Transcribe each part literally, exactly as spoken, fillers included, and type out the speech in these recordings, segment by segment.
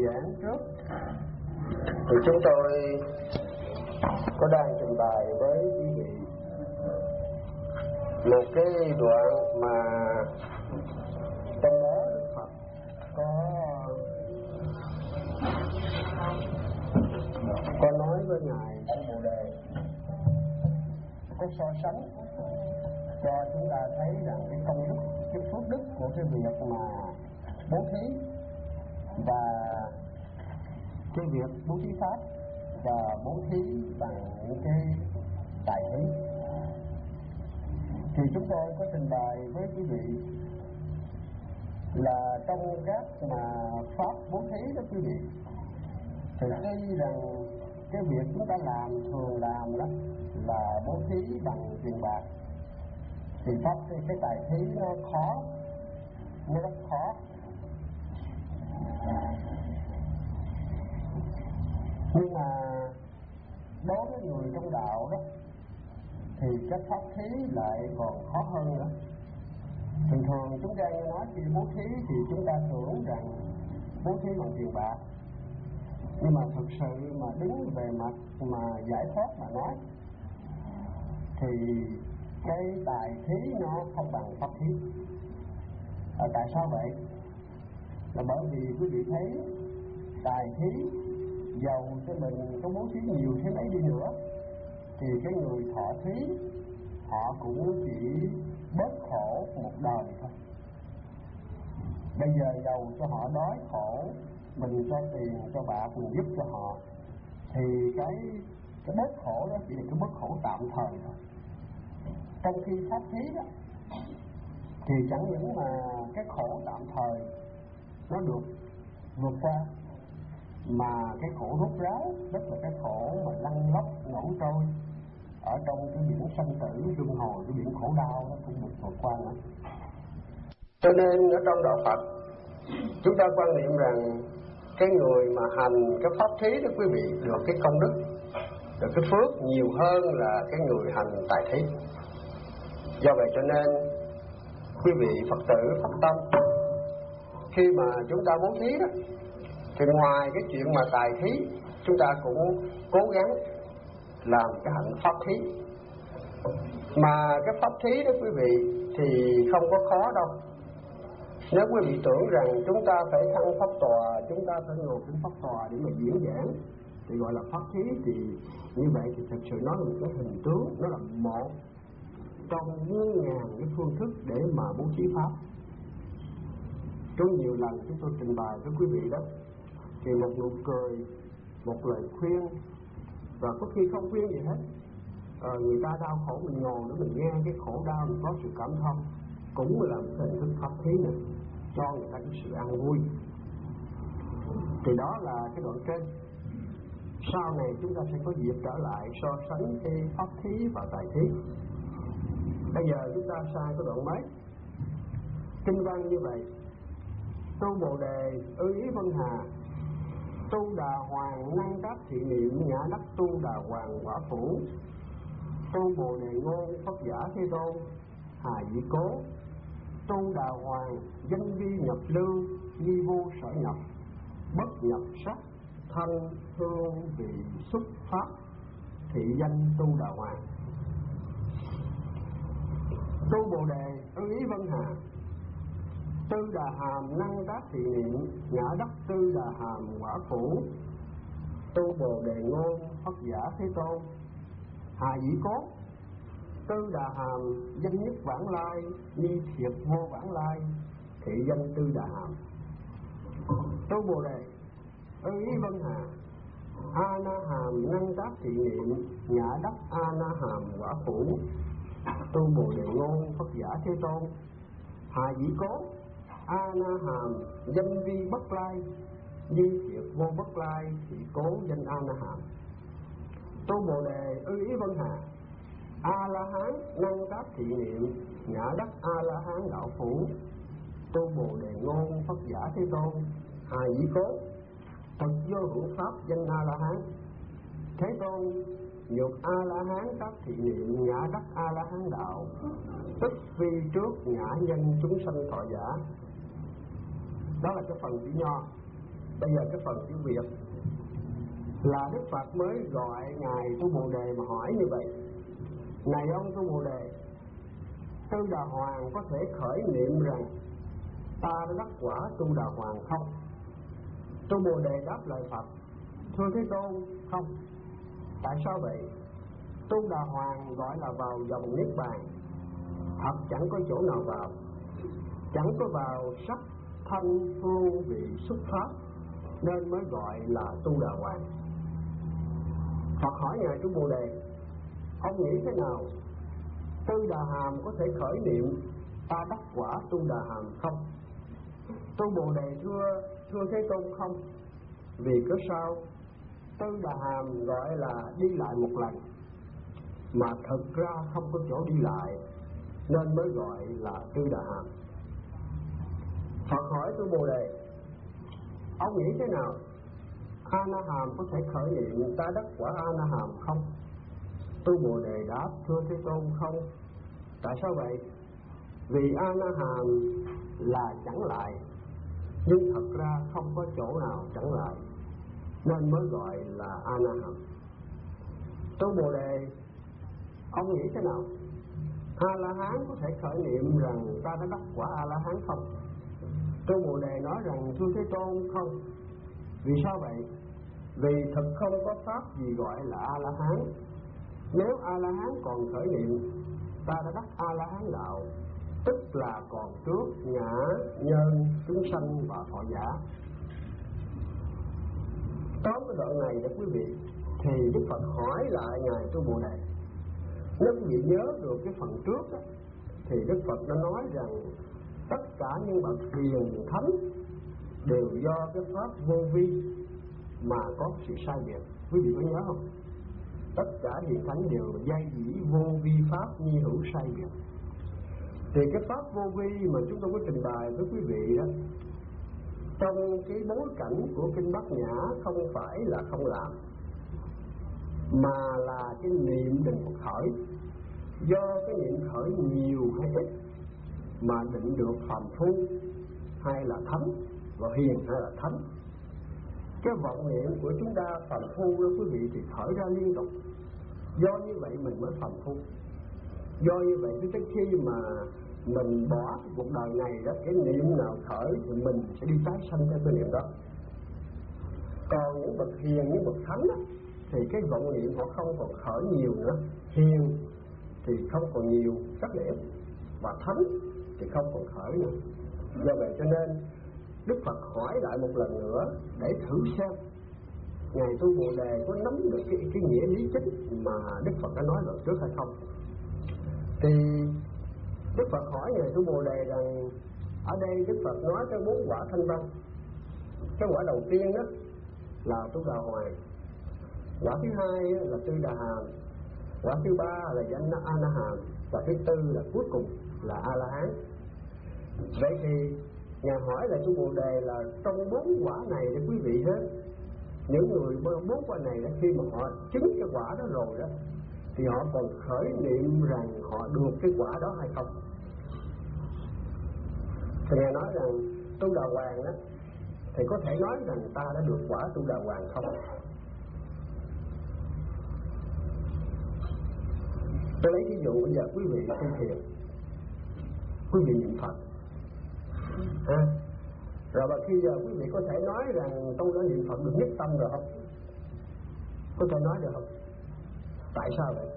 giảng trước thì chúng tôi có đang trình bày với quý vị một cái đoạn mà trong đó Đức Phật có có nói với ngài của Bồ Đề, có so sánh cho chúng ta thấy rằng cái công đức, cái phước đức của cái việc mà bố thí và cái việc bố thí pháp và bố thí bằng những cái tài thí. Thì chúng tôi có trình bày với quý vị là trong các mà pháp bố thí đó quý vị, thì tuy rằng cái việc chúng ta làm thường làm đó là bố thí bằng tiền bạc, thì pháp cái, cái tài thí nó khó, nó rất khó. Nhưng mà đối với người trong đạo đó thì cái pháp thí lại còn khó hơn nữa. Thường thường chúng ta nghe nói khi bố thí thì chúng ta tưởng rằng bố thí bằng tiền bạc, nhưng mà thực sự mà đứng về mặt mà giải thoát mà nói thì cái tài thí nó không bằng pháp thí. À, tại sao vậy? Là bởi vì quý vị thấy tài thí dầu cho mình có bố thí nhiều thế mấy đi nữa thì cái người thọ thí họ cũng chỉ bớt khổ một đời thôi. Bây giờ dầu cho họ đói khổ, mình cho tiền cho bạc, mình giúp cho họ, thì cái cái bớt khổ đó chỉ là cái bớt khổ tạm thời thôi. Trong khi pháp thí đó thì chẳng những mà cái khổ tạm thời nó được vượt qua, mà cái khổ rút ráo, rất là cái khổ mà lăn lóc ngổn trôi ở trong cái biển sanh tử luân hồi, cái biển khổ đau nó cũng được vượt qua nữa. Cho nên ở trong đạo Phật chúng ta quan niệm rằng cái người mà hành cái pháp thí đó quý vị được cái công đức, được cái phước nhiều hơn là cái người hành tài thí. Do vậy cho nên quý vị Phật tử phát tâm khi mà chúng ta bố thí đó, thì ngoài cái chuyện mà tài thí, chúng ta cũng cố gắng làm cái hạnh pháp thí. Mà cái pháp thí đó quý vị thì không có khó đâu. Nếu quý vị tưởng rằng chúng ta phải thăng pháp tòa, chúng ta phải ngồi trên pháp tòa để mà diễn giảng thì gọi là pháp thí, thì như vậy thì thật sự nó là một cái hình tướng, nó là một trong muôn ngàn cái phương thức để mà bố thí pháp. Trong nhiều lần chúng tôi trình bày với quý vị đó, thì một nụ cười, một lời khuyên, và có khi không khuyên gì hết, à, người ta đau khổ mình ngồi để mình nghe cái khổ đau, mình có sự cảm thông, cũng là một hình thức pháp thí này, cho người ta cái sự an vui. Thì đó là cái đoạn trên. Sau này chúng ta sẽ có dịp trở lại so sánh cái pháp thí và tài thí. Bây giờ chúng ta sang cái đoạn mấy. Kinh văn như vậy: Tu Bồ Đề ư ý vân hà, tu Đà Hoàng năng đắc thị niệm, nhã đắc tu Đà Hoàng quả phủ. Tu Bồ Đề ngôn Phật giả Thế Tôn, hà dĩ cố. Tu Đà Hoàng danh vi nhập lưu, nghi vô sở nhập, bất nhập sắc, thanh hương vị xúc pháp, thị danh tu Đà Hoàng. Tu Bồ Đề ư ý vân hà, tư Đà Hàm năng đắc thị niệm, nhã đắc tư Đà Hàm quả phủ. Tu Bồ Đề ngôn Phật giả Thế Tôn, hà dĩ cố. Tư Đà Hàm danh nhất vãng lai, nhi thiệt vô vãng lai, thị danh tư Đà Hàm. Tu Bồ Đề ư ý vân hà, a na hàm năng đắc thị niệm, nhã đắc a na hàm quả phủ. Tu Bồ Đề ngôn Phật giả Thế Tôn, hà dĩ cố. A na hàm danh vi bất lai, nhi thiệt vô bất lai, thị cố danh a na hàm. Tu Bồ Đề ư ý vân hà, a la hán năng đắc thị niệm, nhã đắc a la hán đạo phủ. Tu Bồ Đề ngôn Phật giả Thế Tôn, hà dĩ cố. Thực vô hữu pháp danh a la hán. Thế Tôn nhược a la hán đắc thị niệm, nhã đắc a la hán đạo, tức vi trước nhã nhân chúng sanh thọ giả. Đó là cái phần chữ nho. Bây giờ cái phần chữ Việt là Đức Phật mới gọi ngài Tu Bồ Đề mà hỏi như vậy: này ông Tu Bồ Đề, Tư Đà Hoàng có thể khởi niệm rằng ta đã đắc quả Tu Đà Hoàng không? Tu Bồ Đề đáp lời Phật: thưa Thế Tôn, không. Tại sao vậy? Tu Đà Hoàng gọi là vào dòng niết bàn, thật chẳng có chỗ nào vào, chẳng có vào sắc thanh hương vị xuất pháp, nên mới gọi là Tu Đà Hoàng. Phật hỏi ngài Tu Bồ Đề: ông nghĩ thế nào? Tư Đà Hàm có thể khởi niệm ta đắc quả Tu Đà Hàm không? Tu Bồ Đề thưa thưa Thế Tôn, không. Vì cớ sao? Tư Đà Hàm gọi là đi lại một lần, mà thực ra không có chỗ đi lại, nên mới gọi là Tư Đà Hàm. Phật hỏi Tu Bồ Đề: ông nghĩ thế nào? A Na Hàm có thể khởi niệm ta đắc quả A Na Hàm không? Tu Bồ Đề đáp: thưa Thế Tôn, không. Tại sao vậy? Vì A Na Hàm là chẳng lại, nhưng thật ra không có chỗ nào chẳng lại, nên mới gọi là A Na Hàm. Tu Bồ Đề: ông nghĩ thế nào? A La Hán có thể khởi niệm rằng ta đã đắc quả A La Hán không? Tu Bồ Đề nói rằng thưa Thế Tôn, không. Vì sao vậy? Vì thực không có pháp gì gọi là A La Hán. Nếu A La Hán còn khởi niệm ta đã đắc A La Hán đạo, tức là còn trước ngã nhân chúng sanh và thọ giả. Tóm cái đoạn này để quý vị, thì Đức Phật hỏi lại ngài Tu Bồ Đề. Nếu quý vị nhớ được cái phần trước đó, thì Đức Phật đã nói rằng tất cả những bậc hiền thánh đều do cái pháp vô vi mà có sự sai biệt. Quý vị có nhớ không? Tất cả hiền thánh đều dây dĩ vô vi pháp nhi hữu sai biệt. Thì cái pháp vô vi mà chúng tôi có trình bày với quý vị đó, trong cái bối cảnh của kinh Bát Nhã không phải là không làm, mà là cái niệm định Phật khởi. Do cái niệm khởi nhiều hay ít mà định được phàm phu hay là thánh, và hiền hay là thánh. Cái vọng niệm của chúng ta phàm phu đó quý vị thì khởi ra liên tục. Do như vậy mình mới phàm phu. Do như vậy tới khi mà mình bỏ cái cuộc đời này đó, cái niệm nào khởi thì mình sẽ đi tái sanh theo cái niệm đó. Còn những bậc hiền, những bậc thánh đó, thì cái vọng niệm họ không còn khởi nhiều nữa. Hiền thì không còn nhiều sắc niệm, và thánh thì không còn khởi nữa. Do vậy cho nên Đức Phật hỏi lại một lần nữa để thử xem ngài Tu Bồ Đề có nắm được cái, cái nghĩa lý chính mà Đức Phật đã nói lần trước hay không. Thì Đức Phật hỏi ngài Tu Bồ Đề rằng, ở đây Đức Phật nói cái bốn quả thanh văn. Cái quả đầu tiên đó là Tu Đà Hoàng, quả thứ hai là Tư Đà Hàm, quả thứ ba là danh A Na Hàm, và thứ tư là cuối cùng là A La Hán. Vậy thì ngài hỏi là Tu Bồ Đề là trong bốn quả này để quý vị hết, những người bốn quả này đó, khi mà họ chứng cái quả đó rồi đó, thì họ còn khởi niệm rằng họ được cái quả đó hay không? Thì ngài nói rằng Tu Đà Hoàng đó thì có thể nói rằng ta đã được quả Tu Đà Hoàng không? Tôi lấy ví dụ bây giờ quý vị tu thiền, quý vị niệm Phật, à, rồi mà khi giờ quý vị có thể nói rằng tôi đã niệm Phật được nhất tâm rồi không? Có thể nói được không? Tại sao vậy?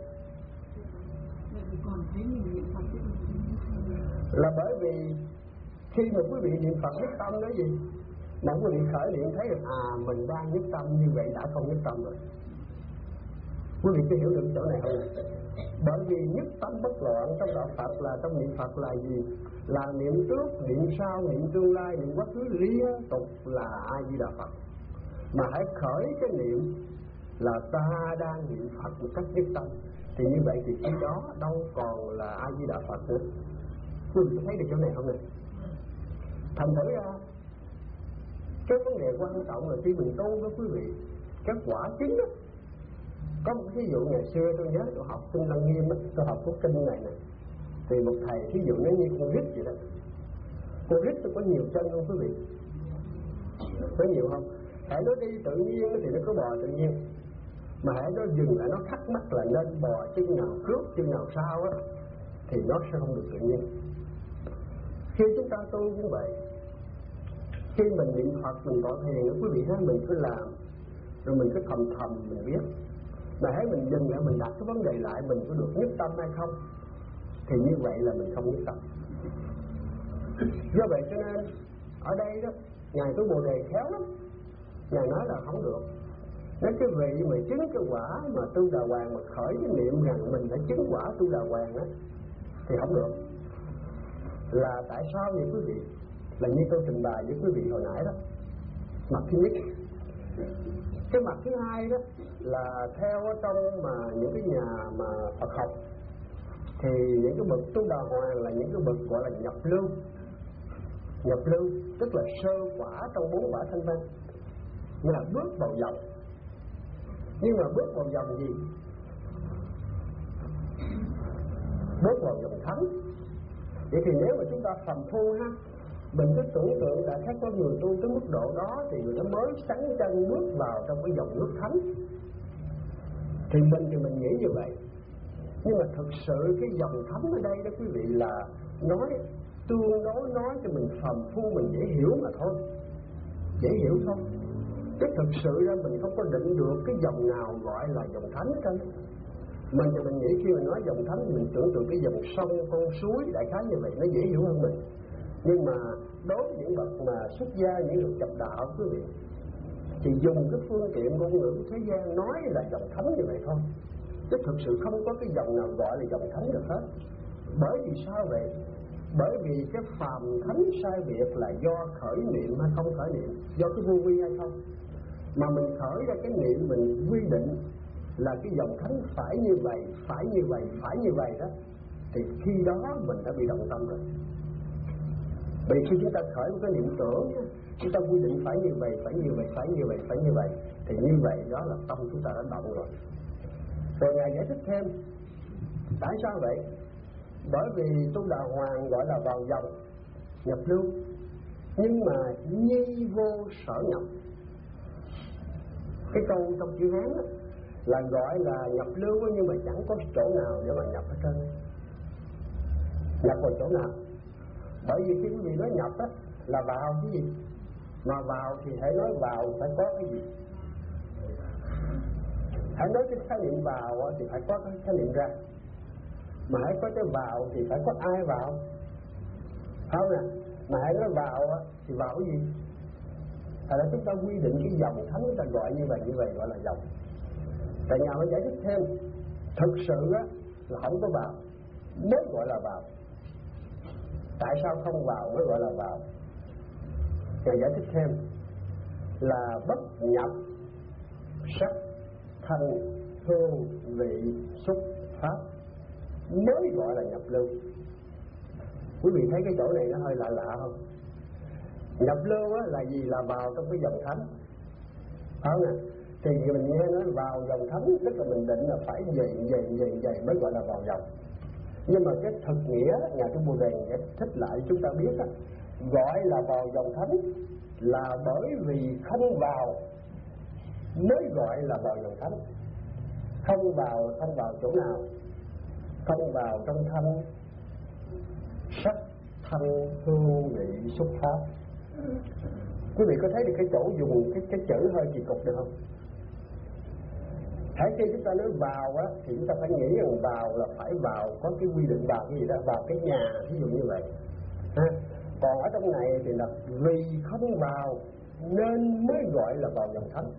Là bởi vì khi mà quý vị niệm Phật nhất tâm nói gì? Mà quý vị khởi niệm thấy được à mình đang nhất tâm, như vậy đã không nhất tâm rồi. Quý vị có hiểu được chỗ này không? Bởi vì nhất tâm bất loạn trong đạo Phật là trong niệm Phật là gì? Là niệm trước, niệm sau, niệm tương lai, niệm quá khứ liên tục là A Di Đà Phật. Mà hãy khởi cái niệm là ta đang niệm Phật một cách nhất tâm, thì như vậy thì cái đó đâu còn là A Di Đà Phật nữa. Quý vị có thấy được chỗ này không này? Thành thử ra cái vấn đề quan trọng là khi mình tu với quý vị, cái quả chính đó. Có một ví dụ ngày xưa tôi nhớ tôi học Kinh Lăng Nghiêm đó, tôi học cuốn kinh này nè, thì một thầy ví dụ nó như con rít vậy đó. Con rít tôi có nhiều chân không quý vị? Có nhiều không? Hãy nó đi tự nhiên thì nó có bò tự nhiên, mà hãy nó dừng lại nó thắc mắc là nên bò chân nào trước chân nào sau á, thì nó sẽ không được tự nhiên. Khi chúng ta tu cũng vậy, khi mình niệm Phật mình tọa thiền, quý vị thấy mình cứ làm rồi mình cứ thầm thầm mình biết, mà hãy mình dừng lại mình đặt cái vấn đề lại mình có được nhất tâm hay không, thì như vậy là mình không nhất tâm. Do vậy cho nên ở đây đó ngài tu Bồ Đề khéo lắm, ngài nói là không được. Nếu cái vị mà chứng cái quả mà tu Đà Hoàng mà khởi cái niệm rằng mình đã chứng quả tu Đà Hoàng á thì không được. Là tại sao vậy quý vị? Là như tôi trình bày với quý vị hồi nãy đó. Mặt thứ nhất. Cái mặt thứ hai đó là theo ở trong mà những cái nhà mà Phật học thì những cái bậc tu Đà Hoàng là những cái bậc gọi là nhập lưu. Nhập lưu tức là sơ quả trong bốn quả thanh văn, nghĩa là bước vào dòng. Nhưng mà bước vào dòng gì? Bước vào dòng thánh. Vậy thì nếu mà chúng ta phàm phu ha, mình cứ tưởng tượng đã thấy có người tu tới mức độ đó thì người ta mới sắn chân bước vào trong cái dòng nước thánh. Thì mình thì mình nghĩ như vậy. Nhưng mà thực sự cái dòng thánh ở đây đó quý vị là nói tương đối nói cho mình phàm phu mình dễ hiểu mà thôi, dễ hiểu thôi. Chứ thực sự ra mình không có định được cái dòng nào gọi là dòng thánh hết. Mình thì mình nghĩ khi mình nói dòng thánh mình tưởng tượng cái dòng sông con suối đại khái như vậy nó dễ hiểu hơn mình. Nhưng mà đối với những bậc mà xuất gia, những người nhập đạo quý vị, thì dùng cái phương tiện ngôn ngữ của thế gian nói là dòng thánh như vậy thôi, chứ thực sự không có cái dòng nào gọi là dòng thánh được hết. Bởi vì sao vậy? Bởi vì cái phàm thánh sai biệt là do khởi niệm hay không khởi niệm, do cái vô vi hay không. Mà mình khởi ra cái niệm mình quy định là cái dòng thánh phải như vậy, phải như vậy, phải như vậy đó, thì khi đó mình đã bị động tâm rồi. Vì khi chúng ta khởi một cái niệm tưởng, chúng ta quy định phải như vậy, phải như vậy, phải như vậy, phải như vậy, thì như vậy đó là tâm chúng ta đã động rồi. Rồi ngài giải thích thêm tại sao vậy? Bởi vì tu Đà Hoàng gọi là vào dòng nhập lưu, nhưng mà nhi vô sở nhập. Cái câu trong chữ Hán đó, là gọi là nhập lưu nhưng mà chẳng có chỗ nào để mà nhập hết trơn. Nhập vào chỗ nào? Bởi vì khi quý vị nói nhập á là vào cái gì? Mà vào thì hãy nói vào phải có cái gì? Hãy nói cái khái niệm vào thì phải có cái khái niệm ra. Mà hãy có cái vào thì phải có ai vào, không nè? Mà hãy nói vào thì vào cái gì? Thật ra chúng ta quy định cái dòng thánh chúng ta gọi như vậy, như vậy gọi là dòng. Tại nhà mới giải thích thêm, thực sự á là không có vào mới gọi là vào. Tại sao không vào mới gọi là vào? Ngài giải thích thêm là bất nhập sắc thanh hương vị xúc pháp mới gọi là nhập lưu. Quý vị thấy cái chỗ này nó hơi lạ lạ không? Nhập lưu á là gì? Là vào trong cái dòng thánh, phải không nè? Thì mình nghe nói vào dòng thánh tức là mình định là phải về về về về mới gọi là vào dòng. Nhưng mà cái thực nghĩa nhà tu Bồ Đề giải thích lại chúng ta biết á, gọi là vào dòng thánh là bởi vì không vào mới gọi là vào dòng thánh. Không vào, không vào chỗ nào? Không vào trong thanh sắc thanh hương vị xúc pháp. Quý vị có thấy được cái chỗ dùng cái cái chữ hơi kỳ cục được không? Hãy khi chúng ta nói vào á thì chúng ta phải nghĩ rằng vào là phải vào có cái quy định vào cái gì đó, vào cái nhà ví dụ như vậy ha. Còn ở trong này thì là vì không vào nên mới gọi là vào dòng thánh.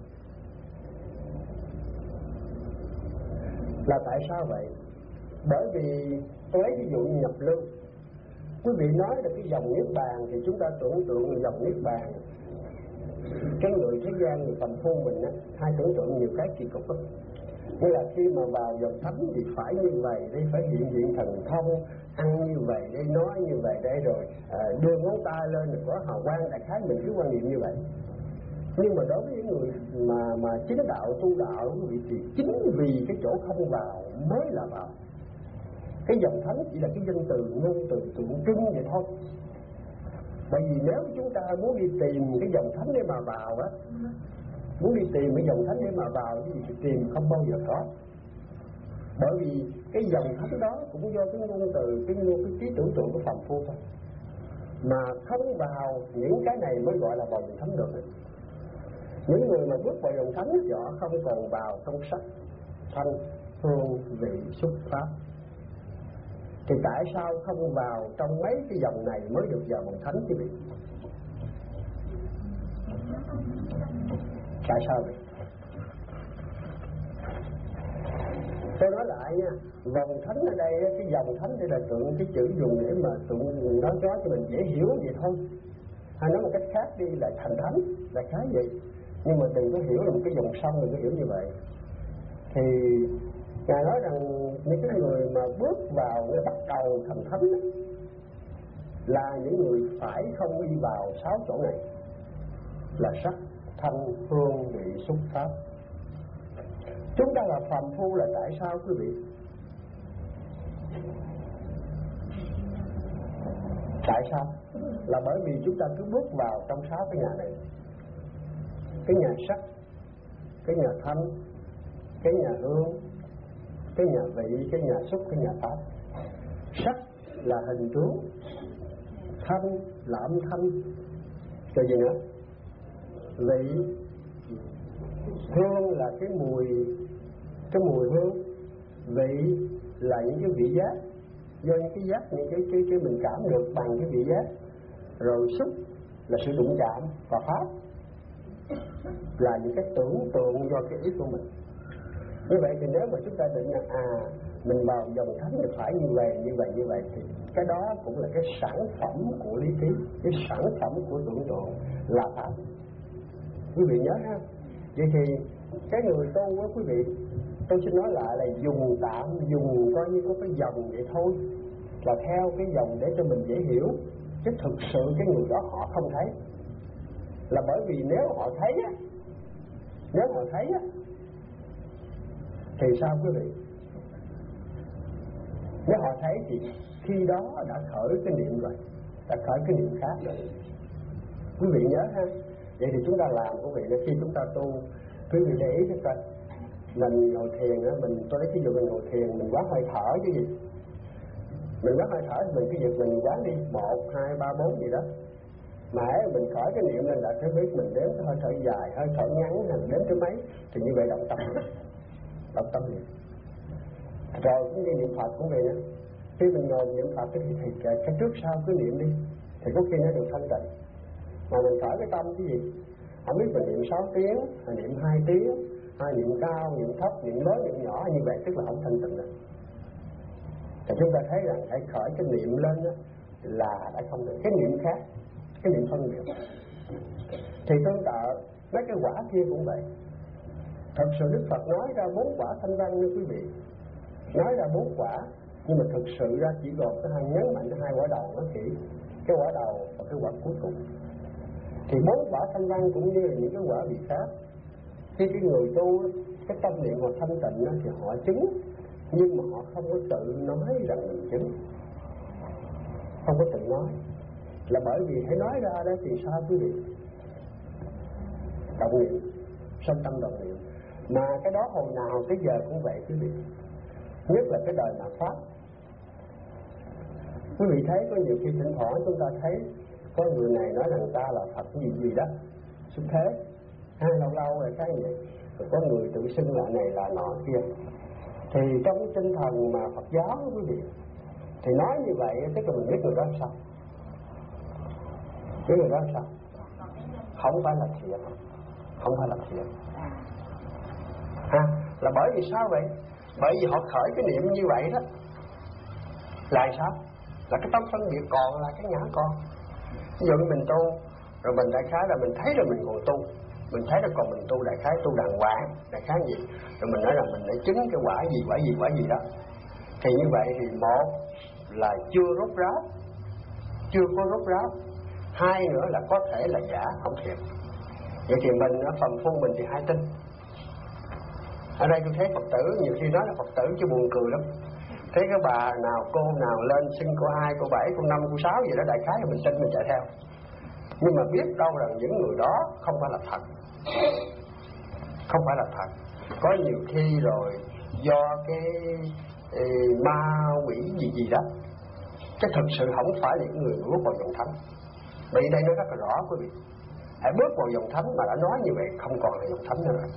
Là tại sao vậy? Bởi vì tôi lấy ví dụ như nhập lưu. Quý vị nói là cái dòng niết bàn thì chúng ta tưởng tượng là dòng niết bàn. Cái người thế gian, người phàm phu mình á, hay tưởng tượng nhiều cái kỳ cục lắm. Như là khi mà vào dòng thánh thì phải như vậy, đây phải hiện diện thần thông, ăn như vậy, đây nói như vậy, đây rồi à, đưa ngón tay lên rồi có hào quang, đại khái mình cứ quan niệm như vậy. Nhưng mà đối với những người mà mà chính đạo tu đạo thì chính vì cái chỗ không vào mới là vào. Cái dòng thánh chỉ là cái danh từ ngôn từ tượng trưng vậy thôi. Bởi vì nếu chúng ta muốn đi tìm cái dòng thánh để mà vào á, muốn đi tìm cái dòng thánh để mà vào thì tìm không bao giờ có. Bởi vì cái dòng thánh đó cũng do cái ngôn từ, cái ngôn cái trí tưởng tượng của phàm phu thôi. Mà không vào những cái này mới gọi là vào dòng thánh được. Những người mà bước vào dòng thánh thì họ không còn vào trong sắc, thanh, hương, vị, xúc, pháp. Thì tại sao không vào trong mấy cái dòng này mới được vào vòng thánh chứ vị? Tại sao vậy? Tôi nói lại nha, vòng thánh ở đây, cái dòng thánh đây là tượng cái chữ dùng để mà tụi nói cho cho mình dễ hiểu vậy thôi. Hay nói một cách khác đi là thành thánh là cái gì? Nhưng mà đừng có hiểu là một cái dòng sông, đừng có hiểu như vậy. Thì Ngài nói rằng những cái người mà bước vào để bắt đầu thành thánh là những người phải không đi vào sáu chỗ này, là sắc, thanh, hương, vị, xúc, pháp. Chúng ta là phàm phu là tại sao quý vị? Tại sao? Là bởi vì chúng ta cứ bước vào trong sáu cái nhà này. Cái nhà sắc, cái nhà thanh, cái nhà hương, cái nhà vị, cái nhà xúc, cái nhà pháp. Sắc là hình tướng, thanh là âm thanh, rồi gì nữa? Vị, hương là cái mùi, cái mùi hương. Vị là những cái vị giác, do những cái giác, những cái cái cái mình cảm được bằng cái vị giác. Rồi xúc là sự đụng chạm, và pháp là những cái tưởng tượng do cái ý của mình. Như vậy thì nếu mà chúng ta định là à mình vào dòng thánh thì phải như vậy, như vậy, như vậy, thì cái đó cũng là cái sản phẩm của lý trí, cái sản phẩm của tưởng tượng là pháp. Quý vị nhớ ha. Vậy thì cái người tu á quý vị, tôi xin nói lại là dùng tạm, dùng coi như có cái dòng vậy thôi, là theo cái dòng để cho mình dễ hiểu. Chứ thực sự cái người đó họ không thấy. Là bởi vì nếu họ thấy á, nếu họ thấy á thì sao quý vị? Nếu họ thấy thì khi đó đã khởi cái niệm rồi, đã khởi cái niệm khác rồi. Quý vị nhớ ha. Vậy thì chúng ta làm quý vị là khi chúng ta tu, quý vị để ý chúng ta, mình ngồi thiền á, mình tôi lấy ví dụ mình ngồi thiền, mình quán hơi thở chứ gì, mình quán hơi thở thì mình cái việc mình quán đi một, hai, ba, bốn gì đó, mà mình khởi cái niệm lên là phải biết mình đếm cái hơi thở dài, hơi thở ngắn, hay đếm cái mấy, thì như vậy động tâm, động tâm niệm. Rồi cũng như niệm Phật cũng vậy nữa. Khi mình ngồi niệm Phật thì, thì cái, cái trước sau cứ niệm đi, thì có khi nó được thanh tịnh. Mà mình khởi cái tâm cái gì, không biết mình niệm sáu tiếng, hay niệm hai tiếng, hay niệm cao, niệm thấp, niệm lớn, niệm nhỏ, như vậy tức là không thanh tịnh nữa. Thì chúng ta thấy rằng hãy khởi cái niệm lên đó, là đã không được. Cái niệm khác, cái niệm phân biệt. Thì tương tự mấy cái quả kia cũng vậy. Thật sự Đức Phật nói ra bốn quả thanh văn như quý vị, nói ra bốn quả, nhưng mà thực sự ra chỉ gồm cái hai, nhấn mạnh cái hai quả đầu nó kỹ, cái quả đầu và cái quả cuối cùng. Thì bốn quả thanh văn cũng như là những cái quả vị khác. Khi cái người tu cái tâm niệm họ thanh tịnh thì họ chứng, nhưng mà họ không có tự nói rằng mình chứng, không có tự nói, là bởi vì hãy nói ra đó thì sao quý vị? Động niệm, sanh tâm động niệm. Mà cái đó hồi nào tới giờ cũng vậy quý vị, nhất là cái đời mà pháp. Quý vị thấy có nhiều khi thỉnh thoảng chúng ta thấy có người này nói rằng ta là Phật gì gì đó xuất thế, hay lâu lâu là cái gì, rồi có người tự xưng là này là nọ kia. Thì trong cái tinh thần mà Phật giáo quý vị, thì nói như vậy tức là mình biết người đó sao, biết người đó sao, không phải là thiện, không phải là thiện. Ha, là bởi vì sao vậy? Bởi vì họ khởi cái niệm như vậy đó, là sao? Là cái tâm phân biệt còn, là cái ngã còn. Ví dụ như mình tu, rồi mình đại khái là mình thấy rồi mình còn tu, mình thấy là còn mình tu đại khái tu đàng hoàng, đại khái gì, rồi mình nói là mình đã chứng cái quả gì, quả gì, quả gì đó. Thì như vậy thì một là chưa rốt ráo, chưa có rốt ráo. Hai nữa là có thể là giả, không thiệt. Vậy thì mình ở phần phu mình thì hai tin. Ở đây tôi thấy Phật tử nhiều khi nói là Phật tử chứ buồn cười lắm. Thấy cái bà nào cô nào lên xin cô hai, cô bảy, cô năm, cô sáu gì đó đại khái là mình tin mình chạy theo. Nhưng mà biết đâu rằng những người đó không phải là thật, không phải là thật. Có nhiều khi rồi do cái ê, ma quỷ gì gì đó, cái thực sự không phải là những người bước vào dòng thánh. Bởi đây nó rất là rõ quý vị. Hãy bước vào dòng thánh mà đã nói như vậy không còn là dòng thánh nữa rồi.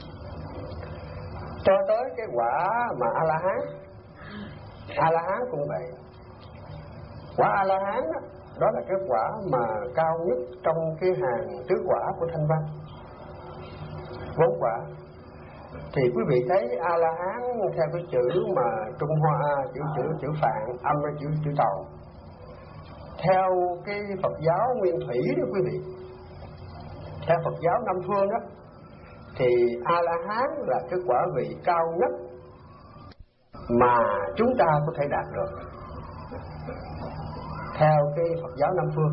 Cho tới cái quả mà A-la-hán, A-la-hán cũng vậy. Quả A-la-hán đó, đó là cái quả mà cao nhất trong cái hàng tứ quả của Thanh Văn, bốn quả. Thì quý vị thấy A-la-hán theo cái chữ mà Trung Hoa, chữ chữ chữ Phạn, âm là chữ chữ Tàu. Theo cái Phật giáo Nguyên Thủy đó quý vị, theo Phật giáo Nam Phương đó, thì A-la-hán là cái quả vị cao nhất mà chúng ta có thể đạt được theo cái Phật giáo Nam Phương.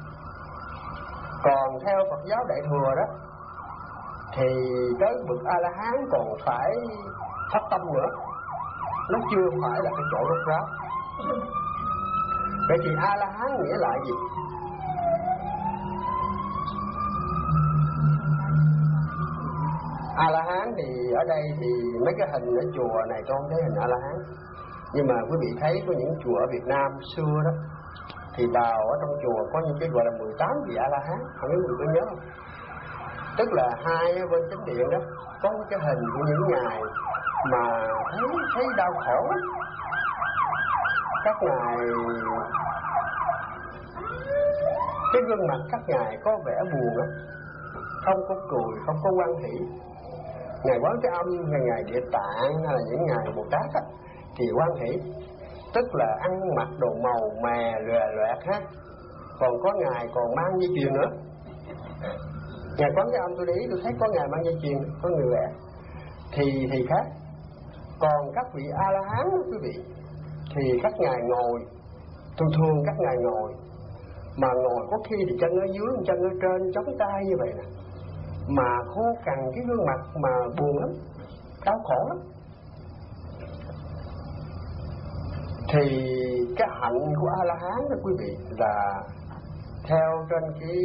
Còn theo Phật giáo Đại Thừa đó thì tới bậc A-la-hán còn phải phát tâm nữa, nó chưa phải là cái chỗ rốt ráo. Vậy thì A-la-hán nghĩa là gì? A-la-hán thì ở đây thì mấy cái hình ở chùa này tôi không thấy hình A-la-hán. Nhưng mà quý vị thấy có những chùa ở Việt Nam xưa đó, thì vào ở trong chùa có những cái gọi là mười tám vị A-la-hán, không biết quý vị có nhớ không? Tức là hai bên chánh điện đó có cái hình của những ngài mà thấy thấy đau khổ đó. Các ngài, cái gương mặt các ngài có vẻ buồn á, không có cười, không có hoan hỷ. Ngài Quán Thế Âm, ngày ngày Địa Tạng hay là những ngài Bồ Tát á, thì hoan hỷ, tức là ăn mặc đồ màu mè lòe loẹt ha. Còn có ngài còn mang dây chuyền nữa. Ngài Quán Thế Âm tôi để ý tôi thấy có ngài mang dây chuyền, có người vẽ thì thì khác. Còn các vị A-la-hán đó quý vị, thì các ngài ngồi, thường thường các ngài ngồi, mà ngồi có khi thì chân ở dưới, chân ở trên, chống tay như vậy nè, mà khô cằn cái gương mặt mà buồn lắm, đau khổ lắm. Thì cái hạnh của A-la-hán đó quý vị là theo trên cái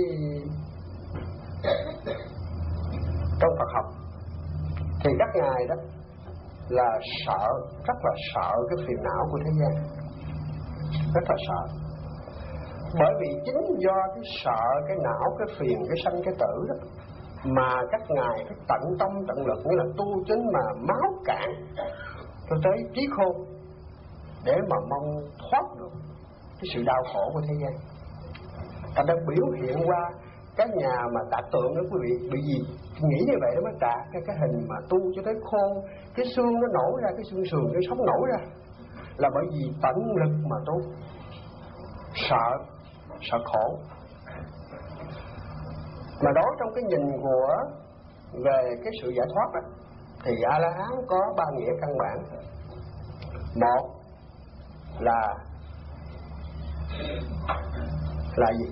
trong Phật học thì các ngài đó là sợ, rất là sợ cái phiền não của thế gian, rất là sợ. Bởi vì chính do cái sợ, cái não, cái phiền, cái sanh, cái tử đó mà các ngài phải tận tâm tận lực, nghĩa là tu chính mà máu cạn cho tới trí khôn để mà mong thoát được cái sự đau khổ của thế gian. Ta đã biểu hiện qua cái nhà mà tạc tượng đó quý vị, bị gì nghĩ như vậy đó mới tạc cái cái hình mà tu cho tới khôn, cái xương nó nổi ra, cái xương sườn cái sống nổi ra, là bởi vì tận lực mà tu, sợ sợ khổ. Mà đó trong cái nhìn của về cái sự giải thoát đó, thì A-la-hán có ba nghĩa căn bản. Một là là gì?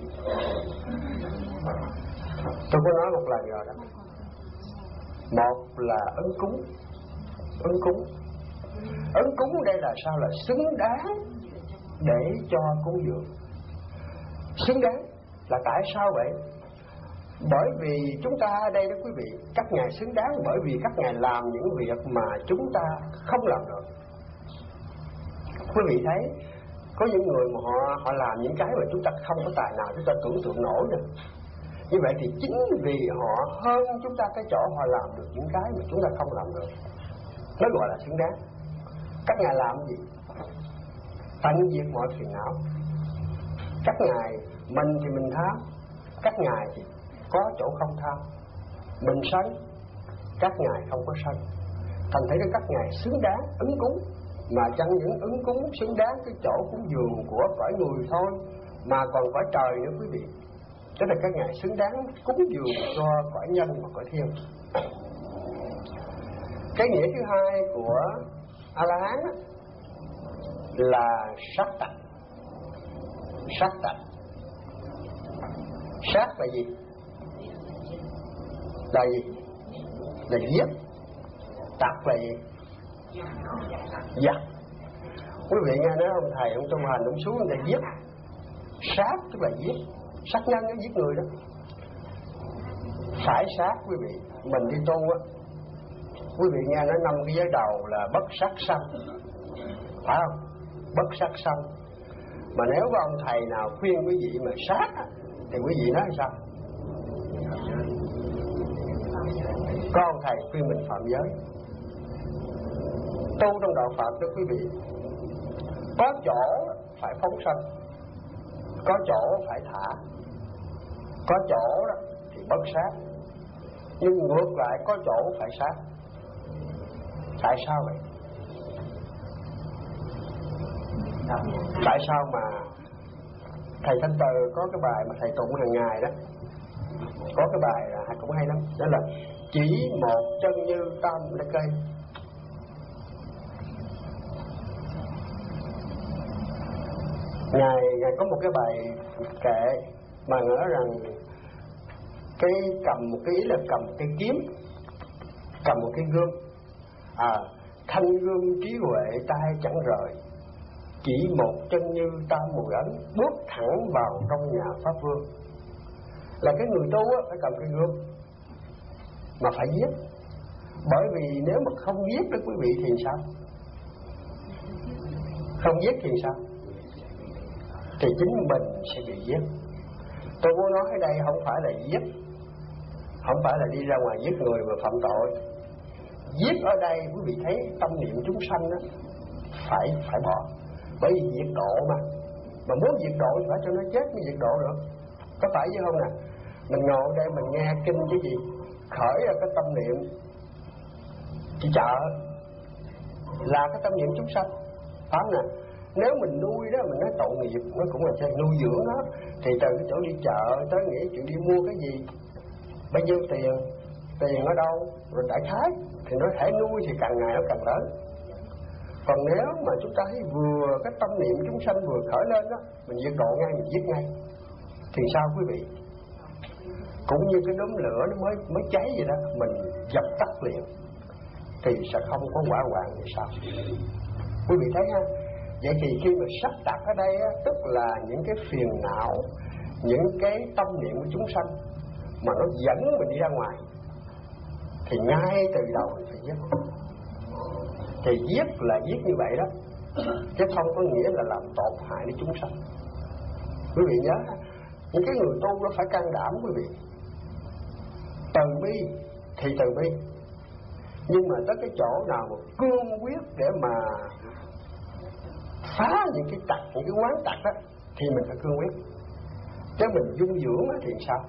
Tôi có nói một lần rồi đó. Một là ứng cúng. Ứng cúng Ứng cúng đây là sao? Là xứng đáng để cho cúng dường. Xứng đáng là tại sao vậy? Bởi vì chúng ta ở đây đó quý vị, các ngài xứng đáng bởi vì các ngài làm những việc mà chúng ta không làm được. Quý vị thấy có những người mà họ họ làm những cái mà chúng ta không có tài nào chúng ta tưởng tượng nổi được. Như vậy thì chính vì họ hơn chúng ta cái chỗ họ làm được những cái mà chúng ta không làm được, nó gọi là xứng đáng. Các ngài làm gì? Tận diệt mọi phiền não. Các ngài, mình thì mình tham, các ngài thì có chỗ không tham. Mình sân, các ngài không có sân. Thành thấy các ngài xứng đáng ứng cúng. Mà chẳng những ứng cúng xứng đáng cái chỗ cúng dường của cõi người thôi, mà còn cõi trời nữa quý vị. Tức là các ngài xứng đáng cúng dường cho cõi nhân và cõi thiên. Cái nghĩa thứ hai của A-la-hán là sát tạch. Sát tạch Sát là gì? Là gì? Là giết. Tạch là gì? Giặc. Quý vị nghe nói ông thầy, ông tu hành, ông xuống người ta giết. Sát tức là giết. sát nhân nó giết người đó. Phải sát quý vị. Mình đi tu á, quý vị nghe nói năm cái giới đầu là bất sát sanh, phải không? Bất sát sanh. Mà nếu có ông thầy nào khuyên quý vị mà sát á, thì quý vị nói sao? Có ông thầy khuyên mình phạm giới. Tu trong đạo Phật đó quý vị, có chỗ phải phóng sanh, có chỗ phải thả, có chỗ đó thì bất sát, nhưng ngược lại có chỗ phải sát. Tại sao vậy? Tại sao mà thầy Thanh Từ có cái bài mà thầy tụng hàng ngày đó, có cái bài là cũng hay lắm, đó là chỉ một chân như tam lá cây. Ngài, Ngài có một cái bài kệ mà nói rằng cái cầm một cái ý là cầm một cái kiếm, cầm một cái gươm, à, thanh gươm trí huệ tay chẳng rời, chỉ một chân như tam mùi ấn, bước thẳng vào trong nhà Pháp Vương. Là cái người tu á, phải cầm cái gươm mà phải giết. Bởi vì nếu mà không giết được quý vị thì sao? Không giết thì sao? Thì chính mình sẽ bị giết. Tôi muốn nói ở đây không phải là giết, không phải là đi ra ngoài giết người mà phạm tội. Giết ở đây quý vị thấy tâm niệm chúng sanh đó phải phải bỏ. Bởi vì diệt độ mà, mà muốn diệt độ thì phải cho nó chết mới diệt độ được. Có phải chứ không nè? Mình ngồi ở đây mình nghe kinh chứ gì, khởi ra cái tâm niệm chỉ chợ là cái tâm niệm chúng sanh, phải không nè? Nếu mình nuôi đó, mình nói tội nghiệp, nó cũng là nuôi dưỡng nó. Thì từ cái chỗ đi chợ tới nghĩ chuyện đi mua cái gì, bao nhiêu tiền, tiền ở đâu, rồi đại khái, thì nó thể nuôi thì càng ngày nó càng lớn. Còn nếu mà chúng ta thấy vừa cái tâm niệm chúng sanh vừa khởi lên đó, mình diệt độ ngay, mình giết ngay, thì sao quý vị? Cũng như cái đốm lửa nó mới mới cháy vậy đó, mình dập tắt liền thì sẽ không có hỏa hoạn gì sao? Quý vị thấy ha? Vậy thì khi mà sắp đặt ở đây á, tức là những cái phiền não, những cái tâm niệm của chúng sanh mà nó dẫn mình đi ra ngoài, thì ngay từ đầu mình phải giết. Thì giết là giết như vậy đó, chứ không có nghĩa là làm tổn hại đến chúng sanh. Quý vị nhớ, những cái người tu nó phải can đảm quý vị. Từ bi thì từ bi, nhưng mà tới cái chỗ nào mà cương quyết để mà phá những cái tặc, những cái quán tặc đó, thì mình phải cương quyết. Chứ mình dung dưỡng thì sao?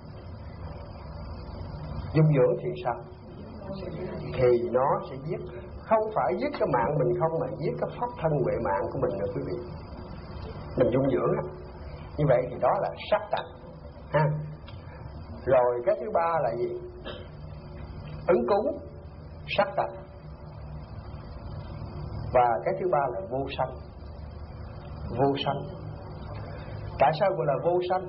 Dung dưỡng thì sao? Thì nó sẽ giết. Không phải giết cái mạng mình không, mà giết cái pháp thân huệ mạng của mình nè quý vị. Mình dung dưỡng đó. Như vậy thì đó là sát tặc ha. Rồi cái thứ ba là gì? Ứng cúng, sát tặc. Và cái thứ ba là vô sanh. Vô sanh. Tại sao gọi là vô sanh?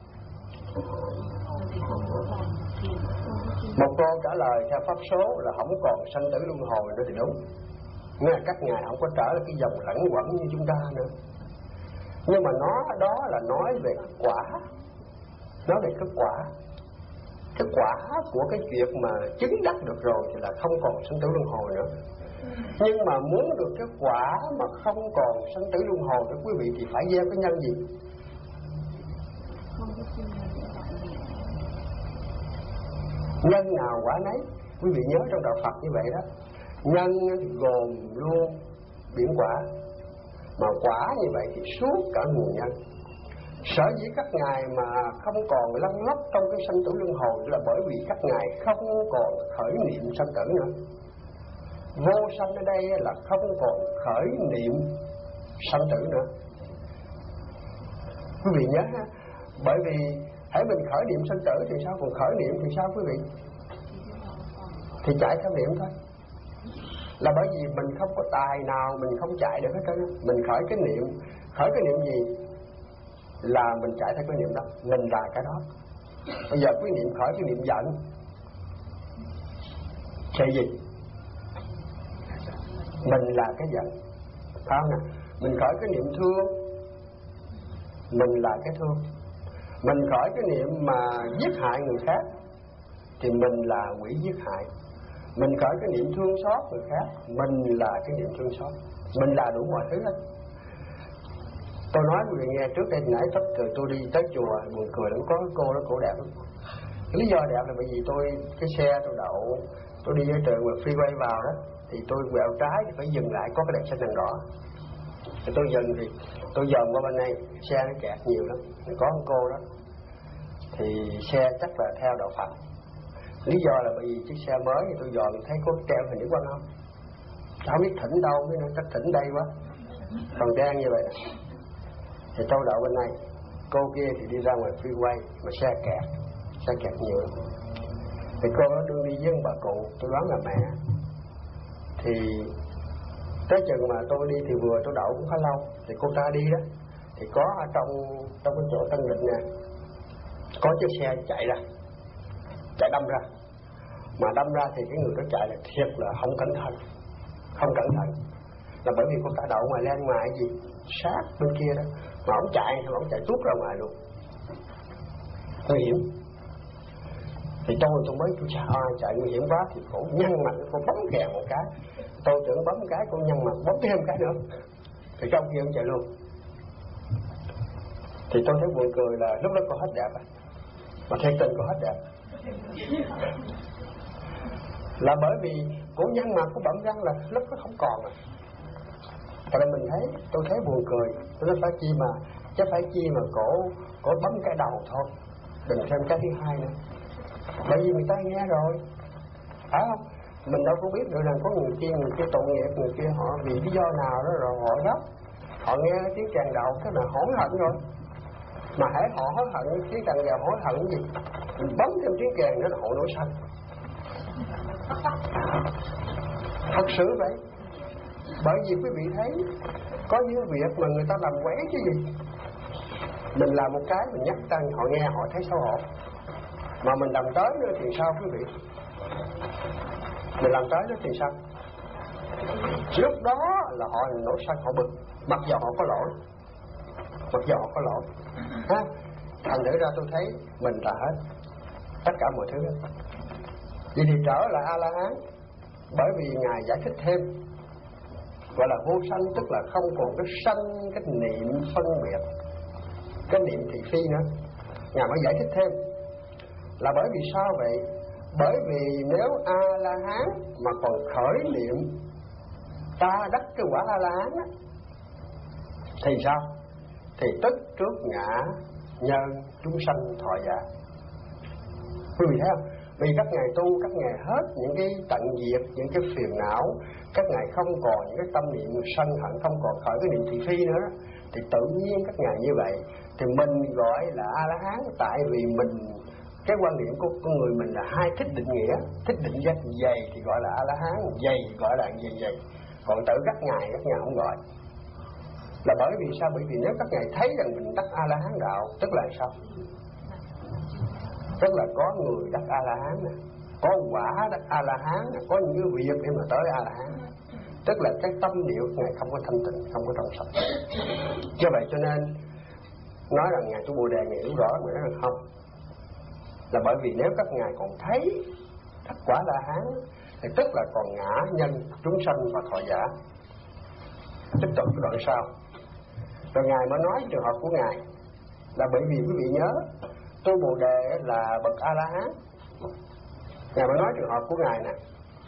Một câu trả lời theo pháp số là không còn sanh tử luân hồi nữa thì đúng. Nghĩa là các ngài không có trở lại cái dòng lẫn quẩn như chúng ta nữa. Nhưng mà nó đó là nói về quả, nói về cái quả. Cái quả của cái chuyện mà chứng đắc được rồi thì là không còn sanh tử luân hồi nữa. Nhưng mà muốn được cái quả mà không còn sanh tử luân hồi nữa quý vị, thì phải gieo cái nhân gì? Nhân nào quả nấy. Quý vị nhớ trong đạo Phật như vậy đó. Nhân thì gồm luôn biển quả, mà quả như vậy thì suốt cả nguồn nhân. Sở dĩ các ngài mà không còn lăn lóc trong cái sanh tử luân hồi là bởi vì các ngài không còn khởi niệm sanh tử nữa. Vô sanh ở đây là không còn khởi niệm sanh tử nữa. Quý vị nhớ ha. Bởi vì hãy mình khởi niệm sanh tử thì sao? Còn khởi niệm thì sao quý vị? Thì chạy theo niệm thôi. Là bởi vì mình không có tài nào mình không chạy được hết trơn. Mình khởi cái niệm, khởi cái niệm gì là mình chạy theo cái niệm đó. Mình là cái đó. Bây giờ cái niệm khởi cái niệm giận thì gì? Mình là cái giận, phải không nè? Mình khởi cái niệm thương, mình là cái thương. Mình khỏi cái niệm mà giết hại người khác thì mình là quỷ giết hại. Mình khỏi cái niệm thương xót người khác, mình là cái niệm thương xót. Mình là đủ mọi thứ hết. Tôi nói quý vị nghe trước đây nãy sắp cười, tôi đi tới chùa buồn cười lắm, có cái cô đó cổ đẹp lắm. Cái lý do đẹp là bởi vì tôi cái xe tôi đậu, tôi đi ở trường mà freeway vào đó thì tôi quẹo trái thì phải dừng lại, có cái đèn xanh đèn đỏ. Thì tôi dừng thì tôi dòm qua bên này, xe nó kẹt nhiều lắm. Thì có một cô đó thì xe chắc là theo đạo Phật. Lý do là bởi vì chiếc xe mới thì tôi dòm thấy có treo hình Đức Quan Âm. Không biết thỉnh đâu, mới nói chắc thỉnh đây quá. Còn đen như vậy nè. Thì tôi đậu bên này, cô kia thì đi ra ngoài freeway mà xe kẹt, xe kẹt nhiều lắm. Thì cô đó đương đi với bà cụ, tôi đoán là mẹ. Thì tới chừng mà tôi đi thì vừa tôi đậu cũng khá lâu. Thì cô ta đi đó, thì có ở trong trong cái chỗ Tân Định nè, có chiếc xe chạy ra, chạy đâm ra. Mà đâm ra thì cái người đó chạy là thiệt là không cẩn thận, không cẩn thận. Là bởi vì cô ta đậu ngoài lên ngoài gì sát bên kia đó, mà ông chạy thì ông chạy tuốt ra ngoài luôn, nguy hiểm. Thì tôi tôi mới tôi sao chạy nguy hiểm quá thì cổ nhăn mặt, cô bấm kèo một cái, tôi tưởng bấm một cái cô nhăn mặt bấm thêm một cái nữa, thì trong kia ông chạy luôn. Thì tôi thấy buồn cười là lúc đó cô hết đẹp, mà thiệt tình cô hết đẹp. Là bởi vì cổ nhăn mặt, cô bấm răng là lúc đó không còn rồi. Tại mình thấy, tôi thấy buồn cười, tôi nói phải chi mà, chứ phải chi mà cổ, cổ bấm cái đầu thôi, đừng thêm cái thứ hai nữa. Bởi vì người ta nghe rồi, phải không? Mình đâu có biết được rằng có người kia, người kia tội nghiệp, người kia họ vì lý do nào đó rồi họ gấp. Họ nghe tiếng tràn đầu, tức là hối hận rồi. Mà hãy họ hối hận, tiếng tràn đầu hối hận gì? Mình bấm thêm tiếng kèn nữa là họ nổi sân. Thật sự vậy. Bởi vì quý vị thấy có những việc mà người ta làm quẻ chứ gì. Mình làm một cái mình nhắc tay họ nghe họ thấy xấu hổ, mà mình làm tới nữa thì sao quý vị? Mình làm tới nữa thì sao? Lúc đó là họ nổi sân, họ bực, mặc dù họ có lỗi, mặc dù họ có lỗi, ha? Thành thử ra tôi thấy mình là hết tất cả mọi thứ đó. Vậy thì trở lại A La Hán, bởi vì ngài giải thích thêm gọi là vô sanh, tức là không còn cái sanh, cái niệm phân biệt, cái niệm thị phi nữa. Ngài mới giải thích thêm là bởi vì sao vậy? Bởi vì nếu A La Hán mà còn khởi niệm ta đắc cái quả A La Hán á, thì sao? Thì tức trước ngã nhân chúng sanh thọ giả. Quý vị thấy không? Vì các ngài tu, các ngài hết những cái tận diệt, những cái phiền não, các ngài không còn những cái tâm niệm sân hận, không còn khởi cái niệm thị phi nữa, thì tự nhiên các ngài như vậy. Thì mình gọi là A La Hán, tại vì mình cái quan điểm của con người mình là hai thích định nghĩa, thích định danh dày thì gọi là A La Hán, dày gọi là gì dày. Còn tự các ngài, các ngài không gọi. Là bởi vì sao? Bởi vì nếu các ngài thấy rằng mình đắc A La Hán đạo, tức là sao? Tức là có người đắc A La Hán nè, có quả đắc A La Hán nè, có những cái việc để mà tới A La Hán. Tức là cái tâm điệu ngài không có thanh tịnh, không có trong sạch. Do vậy cho nên nói rằng ngài tu Bồ Đề ngài hiểu rõ, mà nói rằng không. Là bởi vì nếu các ngài còn thấy đắc quả La Hán thì tức là còn ngã nhân chúng sanh và thọ giả. Tiếp tục cái đoạn sau. Rồi ngài mới nói trường hợp của ngài là bởi vì quý vị nhớ tu Bồ Đề là bậc A La Hán. Ngài mới nói trường hợp của ngài nè: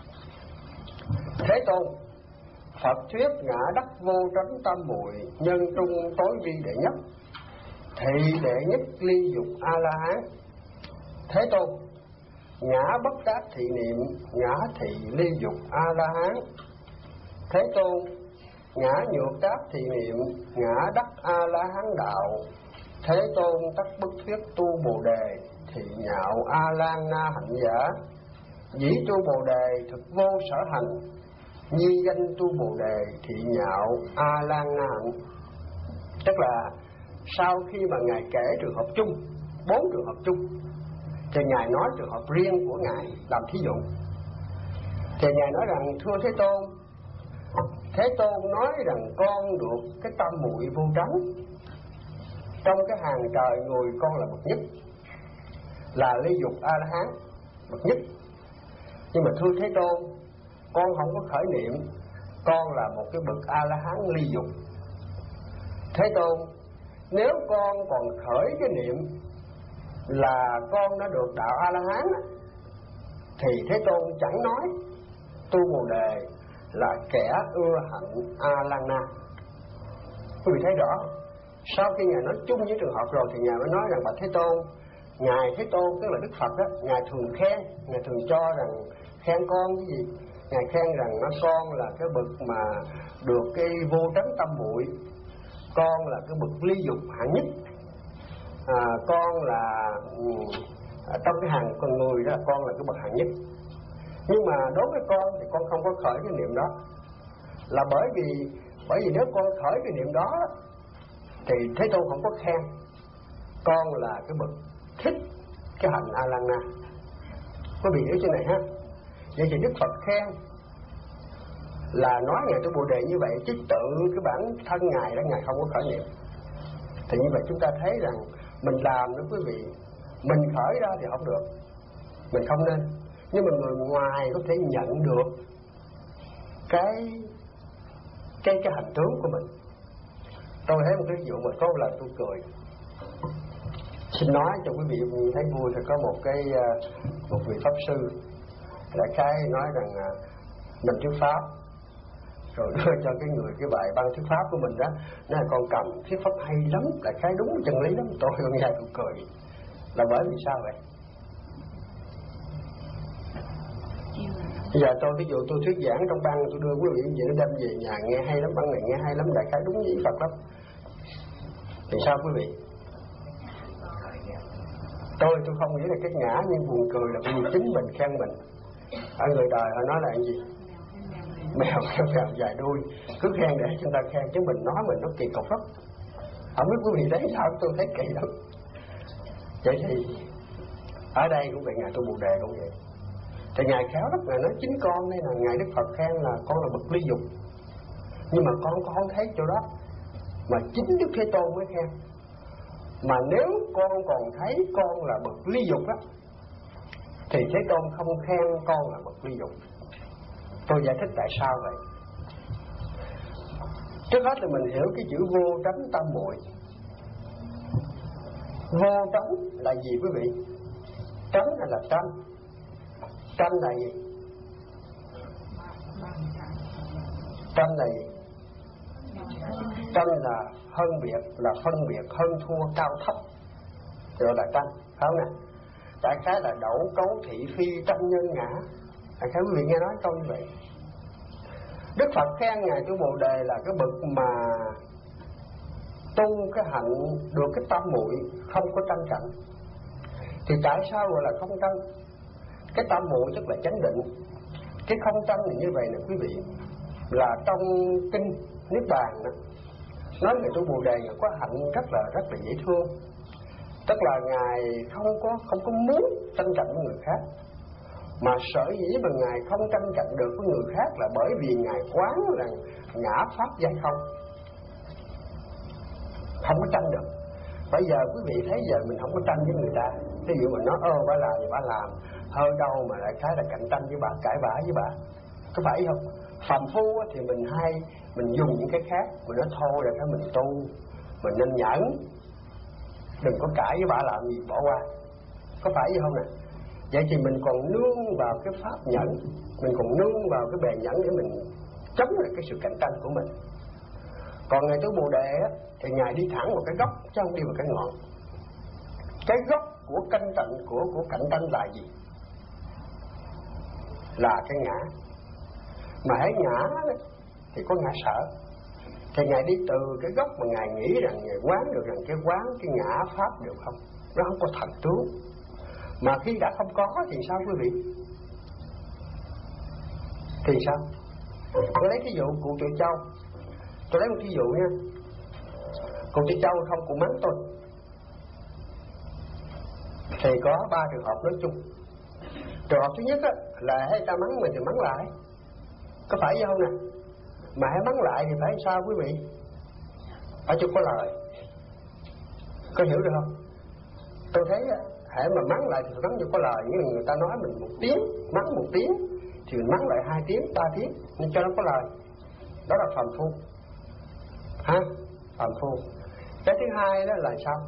Thế Tôn, Phật thuyết ngã đắc vô tránh tam muội, nhân trung tối vi đệ nhất, thị đệ nhất ly dục A La Hán. Thế Tôn, ngã bất đắc thị niệm, ngã thị ly dục A La Hán. Thế Tôn, ngã nhược đắc thị niệm, ngã đắc A La Hán đạo. Thế Tôn tắc bức thuyết tu Bồ Đề, thị nhạo A Lan Na hạnh giả. Dĩ tu Bồ Đề thực vô sở hành, nhi danh tu Bồ Đề thị nhạo A Lan Na hạnh. Tức là sau khi mà ngài kể trường hợp chung, bốn trường hợp chung, thì ngài nói trường hợp riêng của ngài làm thí dụ. Thì ngài nói rằng: Thưa Thế Tôn, Thế Tôn nói rằng con được cái tâm muội vô tránh, trong cái hàng trời người con là bậc nhất, là ly dục A La Hán bậc nhất. Nhưng mà thưa Thế Tôn, con không có khởi niệm con là một cái bậc A La Hán ly dục. Thế Tôn, nếu con còn khởi cái niệm là con đã được đạo A La Hán thì Thế Tôn chẳng nói tu Bồ Đề là kẻ ưa hạnh A Lan Na. Quý vị thấy rõ, sau khi Ngài nói chung với trường hợp rồi thì Ngài mới nói rằng bạch Thế Tôn, Ngài Thế Tôn tức là Đức Phật đó, Ngài thường khen, Ngài thường cho rằng khen con cái gì? Ngài khen rằng nó con là cái bậc mà được cái vô tránh tâm muội, con là cái bậc ly dục hạng nhất, à, con là à, trong cái hàng con người đó con là cái bậc hạng nhất. Nhưng mà đối với con thì con không có khởi cái niệm đó, là bởi vì bởi vì nếu con khởi cái niệm đó thì Thế Tôn không có khen con là cái bậc thích cái hạnh A Lan Na. Có bị hiểu chỗ này ha? Vậy thì Đức Phật khen là nói Ngài tu Bồ Đề như vậy, chứ tự cái bản thân Ngài đó Ngài không có khởi niệm. Thì như vậy chúng ta thấy rằng mình làm đó quý vị, mình khởi ra thì không được, mình không nên. Nhưng mà người ngoài có thể nhận được cái cái cái hành tướng của mình. Tôi thấy một cái ví dụ mà có lần tôi cười, xin nói cho quý vị thấy vui. Thì có một cái một vị pháp sư đại khái nói rằng mình thuyết pháp, rồi đưa cho cái người cái bài băng thuyết pháp của mình đó, nói là con cầm thuyết pháp hay lắm, đại khái đúng chân lý lắm. Tôi con nghe tôi cười, là bởi vì sao vậy? Bây giờ tôi ví dụ tôi thuyết giảng trong băng, tôi đưa quý vị về nó đem về nhà nghe hay lắm, băng này nghe hay lắm, đại khái đúng với ý Phật lắm, thì sao quý vị? Tôi tôi không nghĩ là cái ngã, nhưng buồn cười là vì chính mình khen mình. Ở người đời họ nói là cái gì? Mèo khen mèo dài đuôi, cứ khen để chúng ta khen, chứ mình nói mình nó kỳ cục lắm. Không biết quý vị thấy sao, tôi thấy kỳ lắm. Vậy thì ở đây cũng vậy, Ngài tu Bồ Đề cũng vậy. Thì Ngài khéo lắm, Ngài nói chính con đây là Ngài Đức Phật khen là con là bậc ly dục, nhưng mà con có không thấy chỗ đó, mà chính Đức Thế Tôn mới khen. Mà nếu con còn thấy con là bậc ly dục á, thì Thế Tôn không khen con là bậc ly dục. Tôi giải thích tại sao vậy. Trước hết là mình hiểu cái chữ vô tránh tâm muội. Vô tránh là gì quý vị? Tránh là tranh. Tranh là gì? Tranh là gì? Tranh là hơn biệt, là phân biệt hơn thua, cao thấp, rồi là tranh, phải không nè? Đại khái là đậu cấu thị phi tranh nhân ngã. Đại khái quý vị nghe nói câu như vậy. Đức Phật khen Ngài tu Bồ Đề là cái bậc mà tu cái hạnh được cái tâm muội không có tranh cạnh. Thì tại sao gọi là không tranh? Cái tâm muội tức là chánh định. Cái không tranh là như vậy nè quý vị, là trong kinh Niết Bàn đó, nói Ngài tu Bồ Đề Ngài có hạnh rất là rất là dễ thương. Tức là Ngài không có không có muốn tranh cạnh với người khác, mà sở dĩ mà Ngài không tranh cạnh được với người khác là bởi vì Ngài quán rằng ngã pháp giai không, không có tranh được. Bây giờ quý vị thấy giờ mình không có tranh với người ta, ví dụ mình nói ơ bà làm thì bà làm, hơi đâu mà lại khá là cạnh tranh với bà, cãi vã với bà, có phải không? Phàm phu thì mình hay mình dùng những cái khác, mình nói thôi là cái mình tu, mình nên nhẫn, đừng có cãi với bà làm gì, bỏ qua, có phải vậy không nè? Vậy thì mình còn nương vào cái pháp nhẫn, mình còn nương vào cái bề nhẫn để mình chống lại cái sự cạnh tranh của mình. Còn Ngài tu Bồ Đề á, thì Ngài đi thẳng vào cái gốc chứ không đi vào cái ngọn. Cái gốc của cạnh tranh của của cạnh tranh là gì? Là cái ngã. Mà hãy ngã đó, thì có ngã sở. Thì Ngài đi từ cái gốc mà Ngài nghĩ rằng Ngài quán được rằng cái quán cái ngã pháp được không? Nó không có thật tướng. Mà khi đã không có thì sao quý vị? Thì sao? Tôi lấy ví dụ cụ Tuệ Châu. Tôi lấy một ví dụ nha. Cụ Tuệ Châu không cụ mắng tôi, thì có ba trường hợp nói chung. Trường hợp thứ nhất á, là hay ta mắng mình thì mắng lại, có phải vậy không nè? Mà hãy mắng lại thì phải sao quý vị? Phải chụp có lời. Có hiểu được không? Tôi thấy hễ mà mắng lại thì mắng cho có lời. Nghĩa là người ta nói mình một tiếng, mắng một tiếng thì mình mắng lại hai tiếng, ba tiếng, nên cho nó có lời. Đó là phàm phu. Ha? Phàm phu. Cái thứ hai đó là sao?